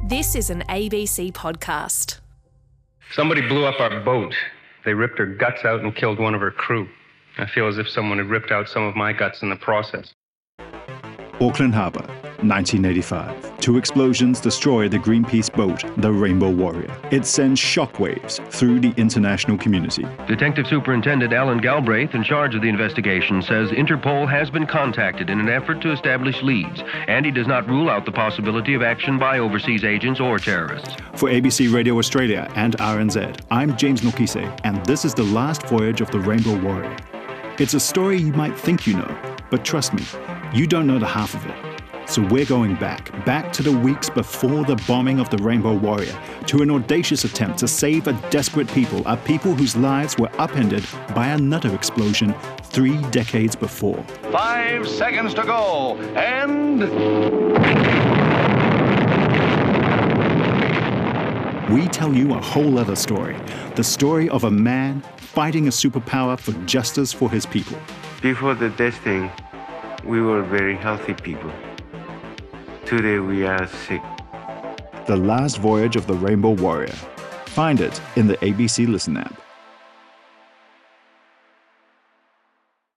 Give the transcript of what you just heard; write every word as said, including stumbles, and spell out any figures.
This is an A B C podcast. Somebody blew up our boat. They ripped her guts out and killed one of her crew. I feel as if someone had ripped out some of my guts in the process. Auckland Harbour, nineteen eighty-five. Two explosions destroy the Greenpeace boat, the Rainbow Warrior. It sends shockwaves through the international community. Detective Superintendent Alan Galbraith, in charge of the investigation, says Interpol has been contacted in an effort to establish leads, and he does not rule out the possibility of action by overseas agents or terrorists. For A B C Radio Australia and R N Z, I'm James Nokise, and this is the last voyage of the Rainbow Warrior. It's a story you might think you know, but trust me, you don't know the half of it. So we're going back, back to the weeks before the bombing of the Rainbow Warrior, to an audacious attempt to save a desperate people, a people whose lives were upended by another explosion three decades before. Five seconds to go, and... We tell you a whole other story, the story of a man fighting a superpower for justice for his people. Before the testing, we were very healthy people. Today we are sick. The Last Voyage of the Rainbow Warrior. Find it in the A B C Listen app.